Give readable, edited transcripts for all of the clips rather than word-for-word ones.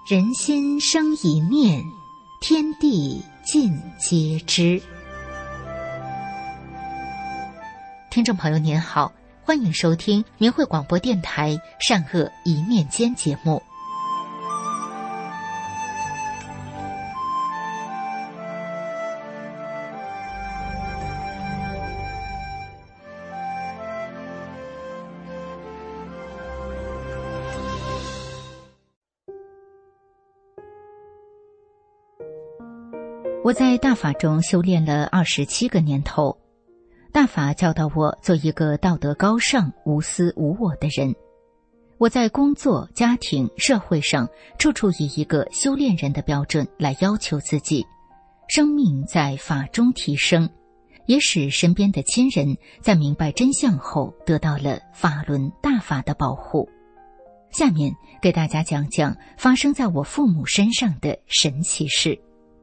人心生一念，天地尽皆知。听众朋友您好，欢迎收听明慧广播电台善恶一念间节目。我在大法中修炼了27个年头，大法教导我做一个道德高尚、无私无我的人。我在工作、家庭、社会上处处以一个修炼人的标准来要求自己，生命在法中提升，也使身边的亲人在明白真相后得到了法轮大法的保护。下面给大家讲讲发生在我父母身上的神奇事。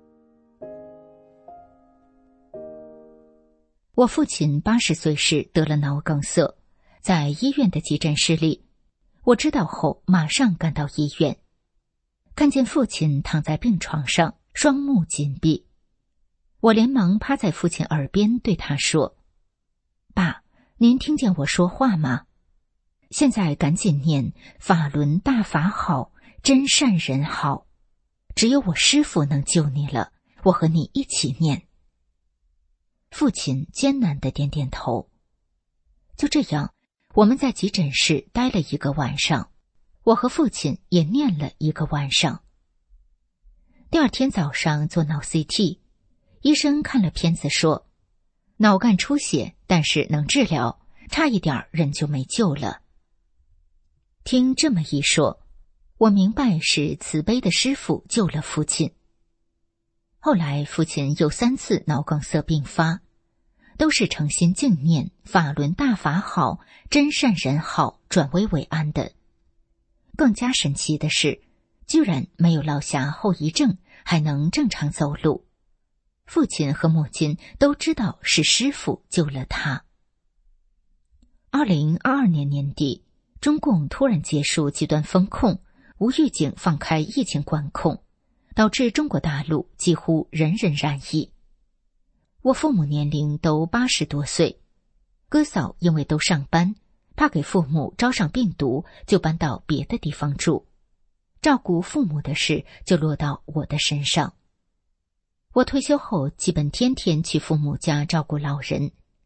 我父亲80岁时得了脑梗塞，在医院的急诊室里，我知道后马上赶到医院，看见父亲躺在病床上，双目紧闭。我连忙趴在父亲耳边对他说：“爸，您听见我说话吗？现在赶紧念法轮大法好，真善人好，只有我师父能救你了，我和你一起念。”父亲艰难地点点头。就这样，我们在急诊室待了1个晚上，我和父亲也念了1个晚上。第二天早上做脑 CT， 医生看了片子说，脑干出血，但是能治疗，差一点人就没救了。听这么一说，我明白是慈悲的师父救了父亲。后来父亲有3次脑梗塞并发，都是诚心敬念法轮大法好，真善人好，转危为安的。更加神奇的是，居然没有落下后遗症，还能正常走路。父亲和母亲都知道是师父救了他。2022年年底，中共突然结束极端封控，无预警放开疫情管控，导致中国大陆几乎人人染疫。我父母年龄都80多岁，哥嫂因为都上班，怕给父母招上病毒，就搬到别的地方住，照顾父母的事就落到我的身上。我退休后基本天天去父母家照顾老人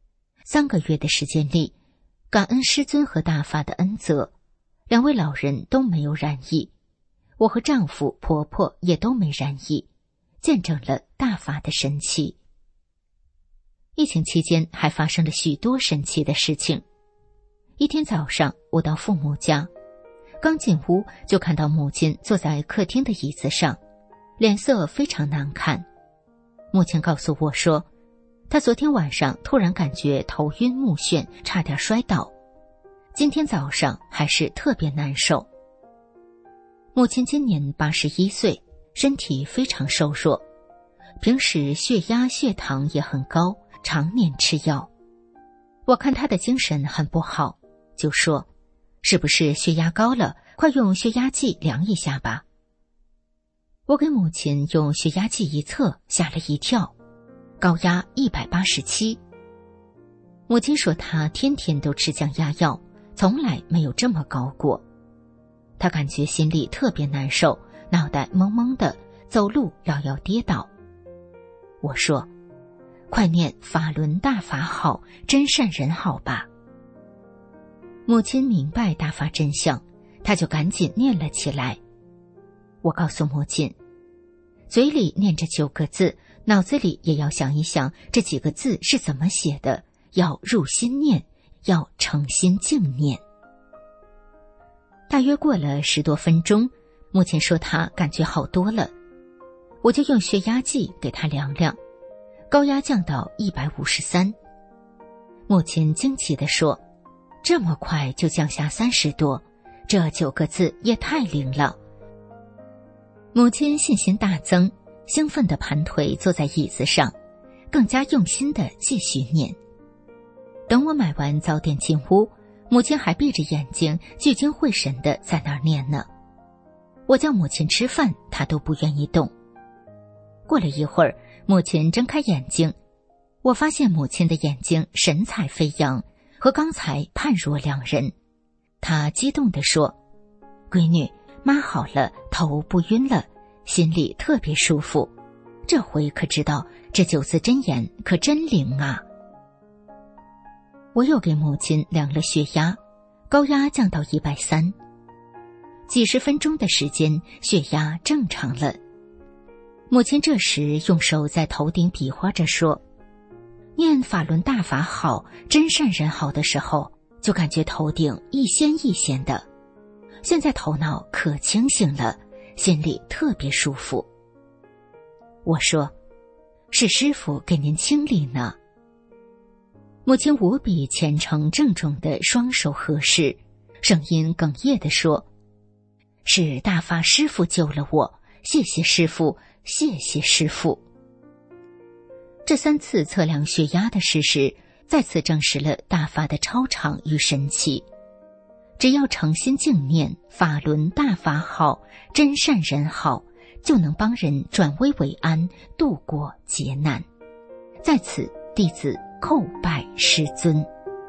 ，3个月的时间里，感恩师尊和大法的恩泽，2位老人都没有染疫，我和丈夫、婆婆也都没染疫，见证了大法的神奇。疫情期间还发生了许多神奇的事情。一天早上，我到父母家，刚进屋就看到母亲坐在客厅的椅子上，脸色非常难看。母亲告诉我说，她昨天晚上突然感觉头晕目眩，差点摔倒，今天早上还是特别难受。母亲今年81岁，身体非常瘦弱，平时血压血糖也很高，常年吃药。我看她的精神很不好，就说，是不是血压高了，快用血压计量一下吧。我给母亲用血压计一测，吓了一跳，高压187。母亲说她天天都吃降压药，从来没有这么高过。她感觉心里特别难受，脑袋懵懵的，走路摇摇跌倒。我说，快念法轮大法好，真善人好吧。母亲明白大法真相，她就赶紧念了起来。我告诉母亲，嘴里念着9个字，脑子里也要想一想这几个字是怎么写的，要入心念，要诚心敬念。大约过了10多分钟，母亲说她感觉好多了，我就用血压计给她量量，高压降到153。母亲惊奇地说，这么快就降下30多，这9个字也太灵了。母亲信心大增，兴奋地盘腿坐在椅子上，更加用心地继续念。等我买完早点进屋，母亲还闭着眼睛聚精会神地在那儿念呢。 我叫母亲吃饭，她都不愿意动。过了一会儿，母亲睁开眼睛，我发现母亲的眼睛神采飞扬，和刚才判若两人。她激动地说：“闺女，妈好了，头不晕了，心里特别舒服。这回可知道这9字真言可真灵啊！”我又给母亲量了血压，高压降到130，几十分钟的时间，血压正常了。母亲这时用手在头顶比划着说：“念法轮大法好，真善人好的时候，就感觉头顶一掀一掀的，现在头脑可清醒了，心里特别舒服。”我说：“是师父给您清理呢。”母亲无比虔诚郑重的双手合十，声音哽咽地说：“是大法师父救了我，谢谢师父，谢谢师父。”这3次测量血压的事实，再次证实了大法的超常与神奇。只要诚心敬念法轮大法好，真善人好，就能帮人转危为安，度过劫难。在此，弟子叩拜师尊。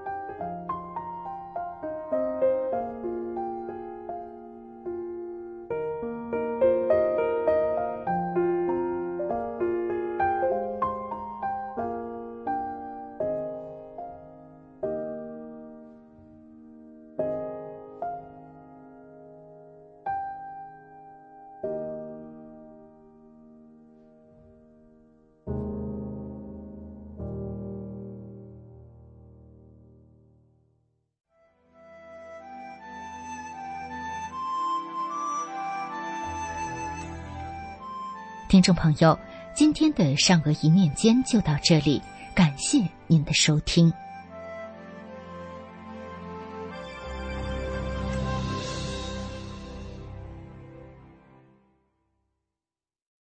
听众朋友，今天的善恶一念间就到这里，感谢您的收听。